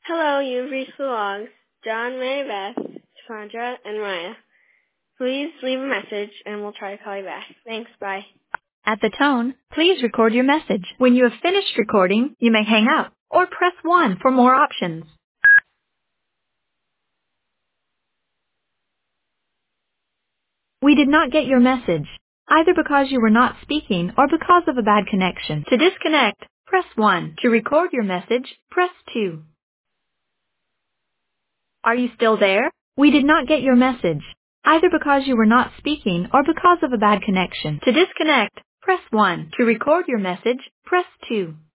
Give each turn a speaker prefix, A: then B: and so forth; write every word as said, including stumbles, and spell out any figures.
A: Hello, you've reached the logs. John, Mary Beth, Sandra, and Maya. Please leave a message and we'll try to call you back. Thanks, bye.
B: At the tone, please record your message. When you have finished recording, you may hang up or press one for more options. We did not get your message, either because you were not speaking or because of a bad connection. To disconnect, press one. To record your message, press two. Are you still there? We did not get your message, either because you were not speaking or because of a bad connection. To disconnect, press one. To record your message, press two.